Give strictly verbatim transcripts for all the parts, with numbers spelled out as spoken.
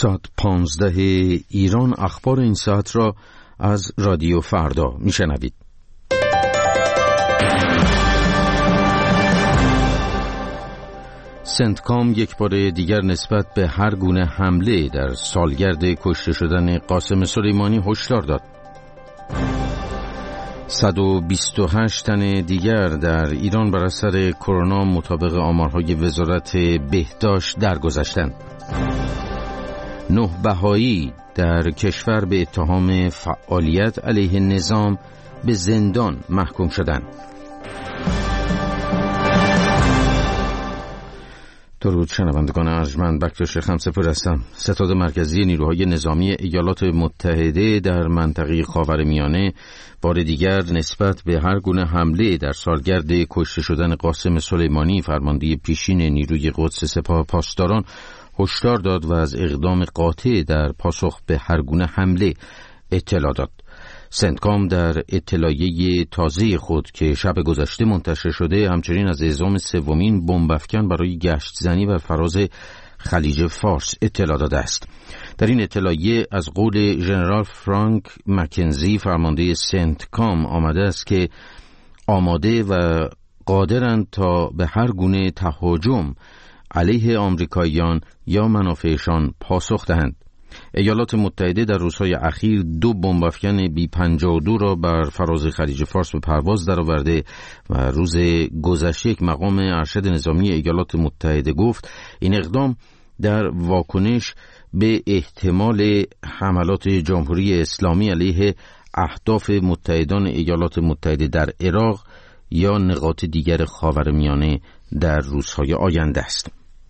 ساعت پانزده ایران اخبار این ساعت را از رادیو فردا میشنوید. سنتکام یک بار دیگر نسبت به هر گونه حمله در سالگرد کشته شدن قاسم سلیمانی هشدار داد. صد و بیست و هشت تن دیگر در ایران بر اثر کرونا مطابق آمارهای وزارت بهداشت درگذشتند. نه بهایی در کشور به اتهام فعالیت علیه نظام به زندان محکوم شدند. درود شنوندگان ارجمند، بکتاش خمسه‌پور هستم. ستاد مرکزی نیروهای نظامی ایالات متحده در منطقه خاورمیانه بار دیگر نسبت به هر گونه حمله در سالگرد کشته شدن قاسم سلیمانی فرمانده پیشین نیروی قدس سپاه پاسداران هشدار داد و از اقدام قاطع در پاسخ به هر گونه حمله اطلاع داد. سنتکام در اطلاعیه تازه خود که شب گذشته منتشر شده همچنین از اعزام سومین بمب افکن برای گشت زنی بر فراز خلیج فارس اطلاع داده است. در این اطلاعیه از قول ژنرال فرانک مکنزی فرمانده سنتکام آمده است که آماده و قادرند تا به هر گونه تهاجم علیه آمریکاییان یا منافعشان پاسخ دهند. ایالات متحده در روزهای اخیر دو بمب افکن بی پنجاه و دو را بر فراز خلیج فارس به پرواز درآورده و روز گذشته یک مقام ارشد نظامی ایالات متحده گفت این اقدام در واکنش به احتمال حملات جمهوری اسلامی علیه اهداف متحدان ایالات متحده در عراق یا نقاط دیگر خاورمیانه در روزهای آینده است.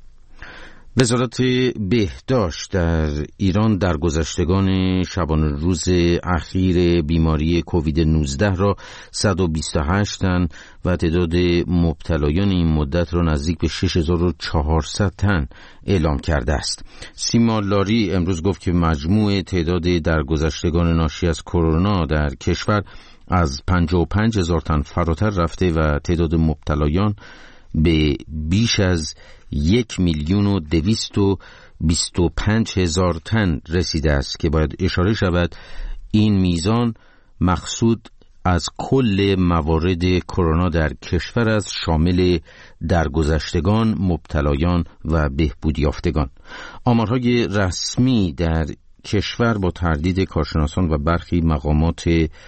وزارت بهداشت در ایران در گذشتگان شبانه روز اخیر بیماری کووید نوزده را صد و بیست و هشت تن و تعداد مبتلایان این مدت را نزدیک به شش هزار و چهارصد تن اعلام کرده است. سیما لاری امروز گفت که مجموع تعداد درگذشتگان ناشی از کرونا در کشور از پنجاه و پنج هزار تن فراتر رفته و تعداد مبتلایان به بیش از یک میلیون و دویست و بیست و پنج هزار تن رسیده است که باید اشاره شود این میزان مقصود از کل موارد کرونا در کشور است، شامل درگذشتگان، مبتلایان و بهبود یافتگان. آمارهای رسمی در کشور با تردید کارشناسان و برخی مقامات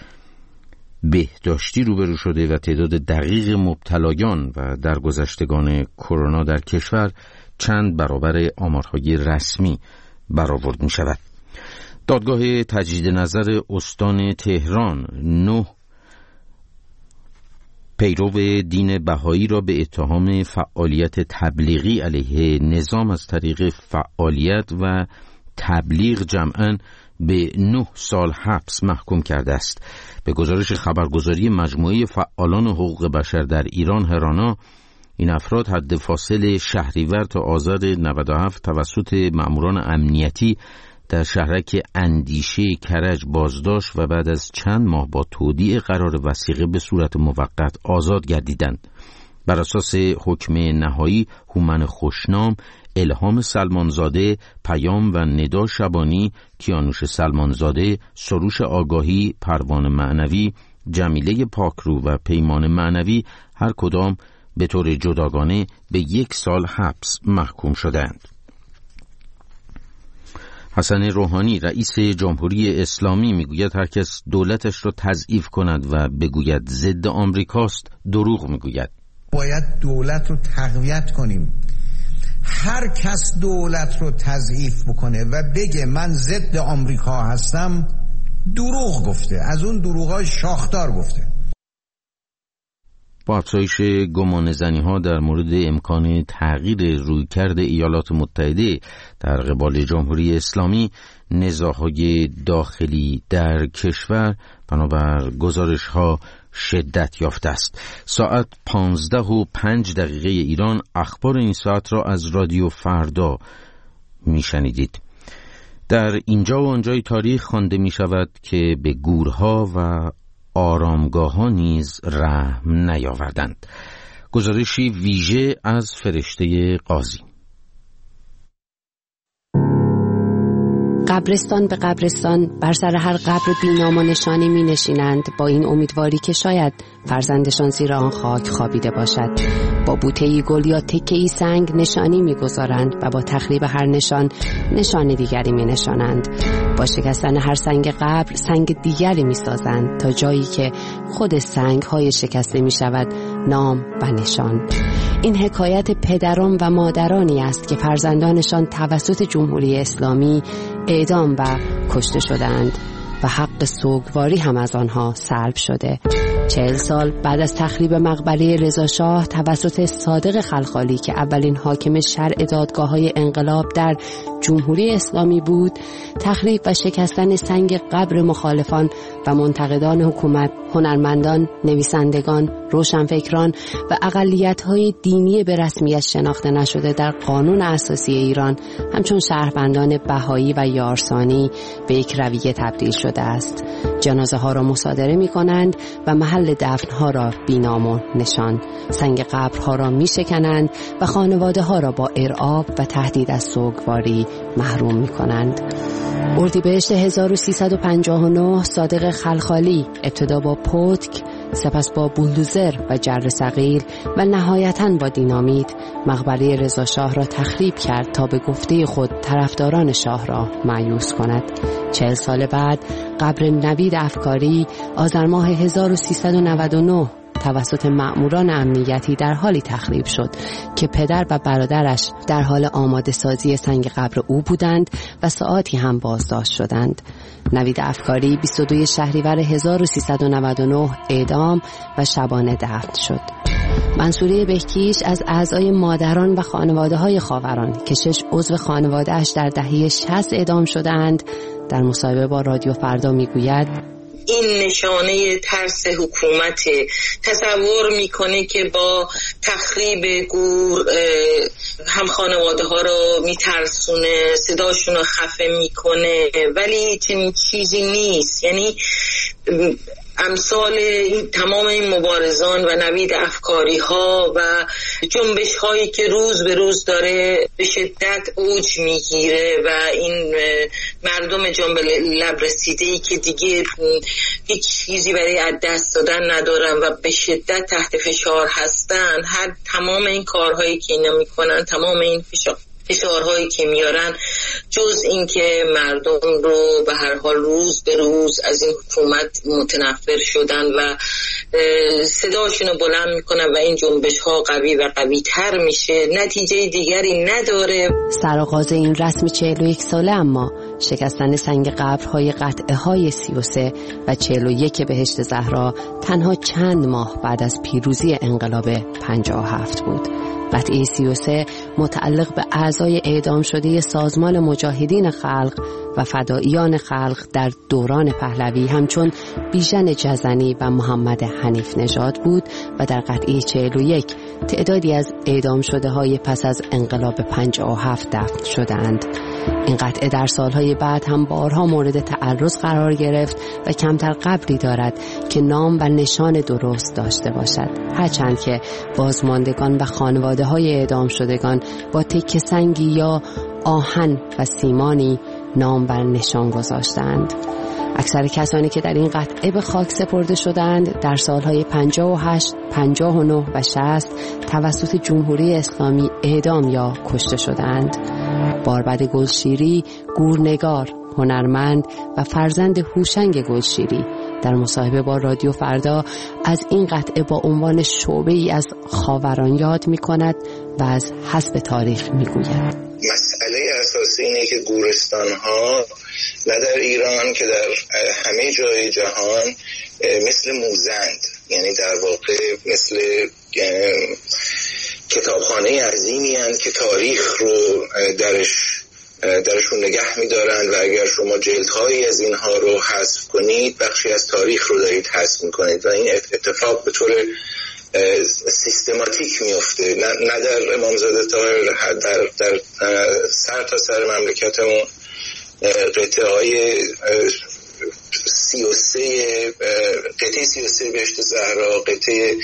بهداشتی روبرو شده و تعداد دقیق مبتلایان و درگذشتگان کرونا در کشور چند برابر آمارهای رسمی برآورد می شود. دادگاه تجدید نظر استان تهران نه پیرو دین بهایی را به اتهام فعالیت تبلیغی علیه نظام از طریق فعالیت و تبلیغ جمعاً به نه سال حبس محکوم کرده است. به گزارش خبرگزاری مجموعه فعالان حقوق بشر در ایران هرانا، این افراد حد فاصل شهریور تا آذر نود و هفت توسط ماموران امنیتی در شهرک اندیشه کرج بازداشت و بعد از چند ماه با تودیع قرار وثیقه به صورت موقت آزاد گردیدند. بر اساس حکم نهایی هومن خوشنام، الهام سلمانزاده، پیام و ندا شبانی، کیانوش سلمانزاده، سروش آگاهی، پروانه معنوی، جمیله پاکرو و پیمان معنوی هر کدام به طور جداگانه به یک سال حبس محکوم شدند. حسن روحانی رئیس جمهوری اسلامی میگوید هر کس دولتش را تضعیف کند و بگوید ضد آمریکاست دروغ میگوید. باید دولت رو تقویت کنیم. هر کس دولت رو تضعیف بکنه و بگه من ضد آمریکا هستم دروغ گفته، از اون دروغای شاخدار گفته. با افزایش گمانه‌زنی ها در مورد امکان تغییر رویکرد ایالات متحده در قبال جمهوری اسلامی، نزاع‌های داخلی در کشور بنابر گزارش ها شدت یافته است. ساعت پانزده و پنج دقیقه ایران اخبار این ساعت را از رادیو فردا میشنیدید. در اینجا و آنجای تاریخ خوانده می شود که به گورها و آرامگاه ها نیز رحم نیاوردند. گزارشی ویژه از فرشته قاضی. قبرستان به قبرستان بر سر هر قبر بی‌نام و نشانی می نشینند، با این امیدواری که شاید فرزندشان زیر آن خاک خوابیده باشد. با بوته‌ای گل یا تکه‌ای سنگ نشانی می گذارند و با تخریب هر نشان نشان دیگری می نشانند. با شکستن هر سنگ قبر سنگ دیگری می سازند تا جایی که خود سنگ های شکسته می شود نام و نشان. این حکایت پدران و مادرانی است که فرزندانشان توسط جمهوری اسلامی اعدام و کشته شدند و حق سوگواری هم از آنها سلب شده. چهل سال بعد از تخریب مقبره رضا شاه توسط صادق خلخالی که اولین حاکم شرع دادگاه‌های انقلاب در جمهوری اسلامی بود، تخریب و شکستن سنگ قبر مخالفان و منتقدان حکومت، هنرمندان، نویسندگان، روشنفکران و اقلیت‌های دینی به رسمیت شناخته نشده در قانون اساسی ایران همچون شهروندان بهایی و یارسانی به یک رویه تبدیل شده است. جنازه ها را مصادره می کنند و محل دفن ها را بی‌نام و نشان، سنگ قبرها را می شکنند و خانواده ها را با ارعاب و تهدید از سوگواری محروم می کنند. اردیبهشت هزار و سیصد و پنجاه و نه صادق خلخالی ابتدا با پتک، سپس با بولدوزر و جر ثقیل و نهایتاً با دینامیت مقبره رضا شاه را تخریب کرد تا به گفته خود طرفداران شاه را مایوس کند. چهل سال بعد قبر نوید افکاری آذر ماه هزار و سیصد و نود و نه توسط مأموران امنیتی در حالی تخریب شد که پدر و برادرش در حال آماده سازی سنگ قبر او بودند و ساعاتی هم بازداشت شدند. نوید افکاری بیست و دوم شهریور هزار و سیصد و نود و نه اعدام و شبانه دفن شد. منصوره بهکیش از اعضای مادران و خانواده‌های خاوران که شش عضو خانواده‌اش در دهه شصت اعدام شدند در مصاحبه با رادیو فردا میگوید این نشانه ترس حکومت. تصور میکنه که با تخریب گور هم خانواده ها رو میترسونه، صداشون رو خفه میکنه، ولی چنین چیزی نیست. یعنی امثال تمام این مبارزان و نوید افکاری ها و جنبش هایی که روز به روز داره به شدت اوج میگیره و این مردم جنب لب رسیده‌ای که دیگه هیچ چیزی برای از دست دادن ندارن و به شدت تحت فشار هستن، هر تمام این کارهایی که اینا میکنن، تمام این فشار فشارهایی که میارن، جز این که مردم رو به هر حال روز به روز از این حکومت متنفر شدن و صداشون رو بلند میکنن و این جنبش ها قوی و قوی تر میشه، نتیجه دیگری نداره. سرآغاز این رسم چهل و یک ساله اما شکستن سنگ قبرهای قطعه های سی و سه و چهل و یک بهشت زهرا تنها چند ماه بعد از پیروزی انقلاب پنجاه و هفت بود. قطعه سی و سه متعلق به اعضای اعدام شده سازمان مجاهدین خلق و فداییان خلق در دوران پهلوی همچون بیژن جزنی و محمد حنیف نژاد بود و در قطعه چهل و یک تعدادی از اعدام شده های پس از انقلاب پنجاه و هفت دفن شدند. این قطعه در سالهای بعد هم بارها مورد تعرض قرار گرفت و کمتر قبری دارد که نام و نشان درست داشته باشد، هرچند که بازماندگان و خانواده های اعدام شدگان با تکه سنگی یا آهن و سیمانی نام و نشان گذاشتند. اکثر کسانی که در این قطعه به خاک سپرده شدند در سالهای پنجاه و هشت، پنجاه و نه و شصت توسط جمهوری اسلامی اعدام یا کشته شدند. باربد گلشیری، گورنگار، هنرمند و فرزند هوشنگ گلشیری در مصاحبه با رادیو فردا از این قطعه با عنوان شعبه‌ای از خاوران یاد می‌کند و از حسب تاریخ می‌گوید. مسئله اساسی اینه که گورستان‌ها نه در ایران که در همه جای جهان مثل موزند، یعنی در واقع مثل کتابخانه عظیمی هستند که تاریخ رو درش درشون نگه می‌دارن و اگر شما جلدهایی از اینها رو حذف کنید بخشی از تاریخ رو دارید حذف می‌کنید و این اتفاق به طور سیستماتیک میفته، نه در امامزاده طاهر، در, در سر تا سر مملکتمون قطعه های سی و سه قطعه سی و سه بهشت زهرا، قطعه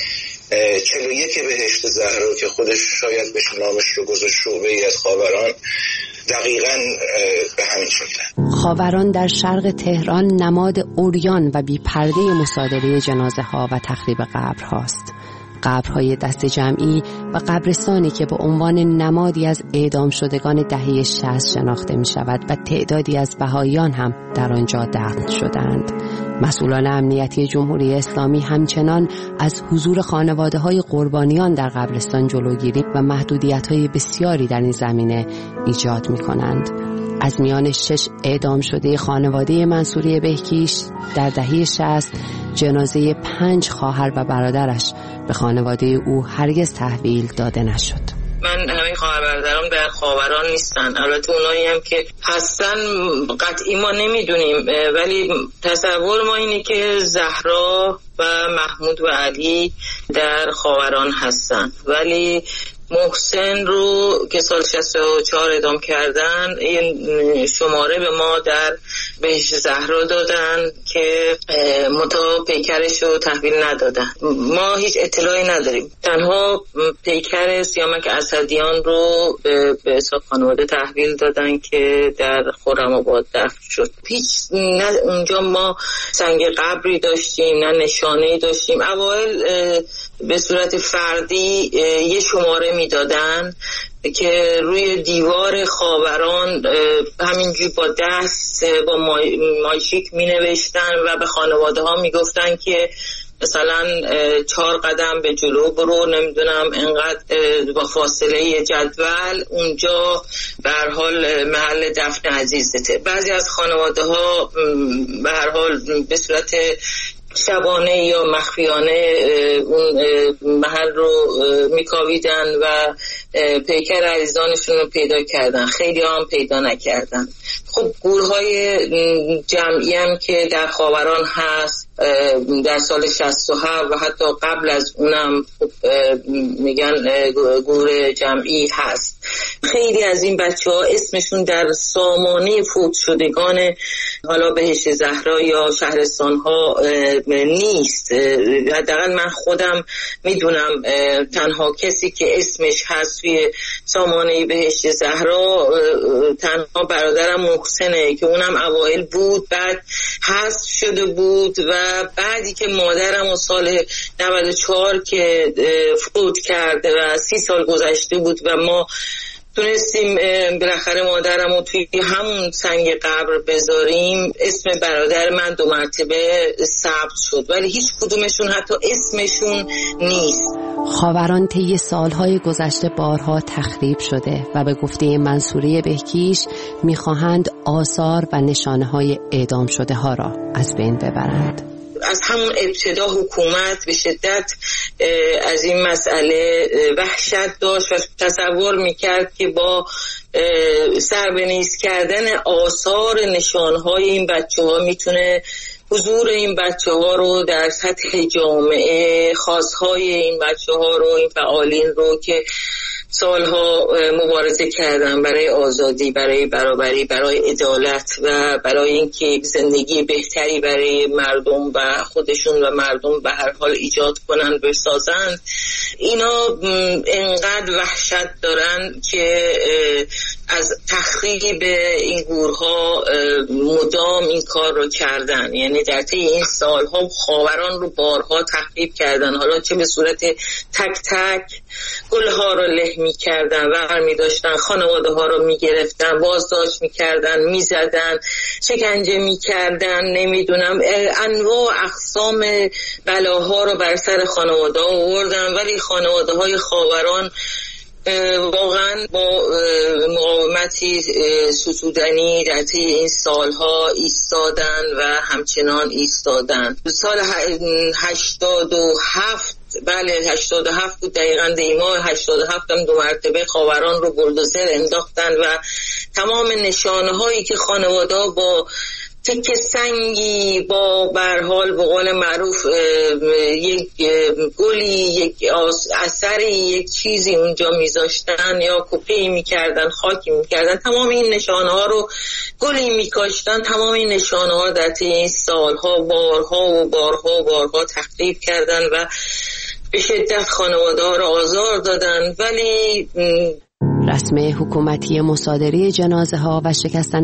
چهل و یک بهشت زهرا که خودش شاید بشه نامش رو گذاشت شعبه ای از خاوران، دقیقاً به همین شکل. خاوران در شرق تهران نماد عریان و بی پرده مصادره جنازه ها و تخریب قبر هاست. قبرهای دست جمعی و قبرستانی که به عنوان نمادی از اعدام شدگان دهه شصت شناخته می شود و تعدادی از بهائیان هم در آنجا دفن شدند. مسئولان امنیتی جمهوری اسلامی همچنان از حضور خانواده‌های قربانیان در قبرستان جلوگیری و محدودیت‌های بسیاری در این زمینه ایجاد می‌کنند. از میان شش اعدام شده خانواده منصوری بهکیش در دهه شصت، جنازه پنج خواهر و برادرش به خانواده او هرگز تحویل داده نشد. من همین خواهر برادرام در خاوران نیستن، البته اونایی هم که هستن قطعی ما نمیدونیم، ولی تصور ما اینه که زهرا و محمود و علی در خاوران هستن، ولی محسن رو که سال شصت و چهار اعدام کردن این شماره به ما در بهشت زهرا دادن که متا پیکرش رو تحویل ندادن. ما هیچ اطلاعی نداریم، تنها پیکر سیامک اسدیان رو به حساب خانواده تحویل دادن که در خرم‌آباد دفن شد. هیچ نه اونجا ما سنگ قبری داشتیم نه نشانه‌ای داشتیم. اوایل به صورت فردی یه شماره میدادن که روی دیوار خاوران همینجوری با دست با مایشیک می نوشتن و به خانواده ها می گفتن که مثلا چهار قدم به جلو برو، نمیدونم انقدر با فاصله جدول اونجا به هر حال محل دفن عزیزته. بعضی از خانواده ها به هر حال به صورت شبانه یا مخفیانه اون محل رو میکاویدن و پیکر عزیزانشون رو پیدا کردن، خیلی هم پیدا نکردن. خب گورهای جمعی هم که در خاوران هست در سال شصت و هفت و حتی قبل از اونم خب میگن گور جمعی هست. خیلی از این بچه ها اسمشون در سامانه فوت شدگان حالا بهشت زهرا یا شهرستان ها نیست. حداقل من خودم میدونم تنها کسی که اسمش هست توی سامانه بهشت زهرا تنها برادرم محسنه که اونم اوائل بود، بعد حذف شده بود و بعدی که مادرم و سال نود و چهار که فوت کرده و سی سال گذشته بود و ما تونستیم بالاخره مادرم رو توی همون سنگ قبر بذاریم، اسم برادر من دو مرتبه ثبت شد ولی هیچ کدومشون حتی اسمشون نیست. خاوران طی سالهای گذشته بارها تخریب شده و به گفته منصوری بهکیش میخواهند آثار و نشانه‌های اعدام شده ها را از بین ببرند. از همون ابتدا حکومت به شدت از این مسئله وحشت داشت و تصور میکرد که با سر به نیست کردن آثار نشانهای این بچه ها میتونه حضور این بچه ها رو در سطح جامعه، خواستهای این بچه ها رو، این فعالین رو که سالها مبارزه کردن برای آزادی، برای برابری، برای عدالت و برای اینکه زندگی بهتری برای مردم و خودشون و مردم به هر حال ایجاد کنن بسازن، اینا انقدر وحشت دارن که از تخریب این گورها مدام این کار رو کردن. یعنی در طی این سالها خاوران رو بارها تخریب کردن، حالا چه به صورت تک تک گلها رو له می کردن و هر می داشتن، خانواده ها رو می گرفتن، بازداشت می کردن، می زدن، شکنجه می کردن، نمیدونم انواع اقسام بلاها رو بر سر خانواده ها آوردن. ولی خانواده های خاوران واقعا با مقاومتی ستودنی در طی این سالها ایستادن و همچنان ایستادن. سال هشتاد و هفت بله هشتاد و هفت بود دقیقاً، دیماه هشتاد و هفت هم دو مرتبه خاوران رو بلدوزر انداختن و تمام نشانه هایی که خانواده با تک سنگی با برحال به قول معروف یک گلی، یک اثری، یک چیزی اونجا میذاشتن یا کپی میکردن، خاکی میکردن، تمام این نشانه ها رو گلی میکاشتن. تمام این نشانه ها در طی این سالها بارها و بارها و بارها تخریب کردن و به شدت خانواده ها را آزار دادن، ولی رسم حکومتی مصادره جنازه ها و شکستن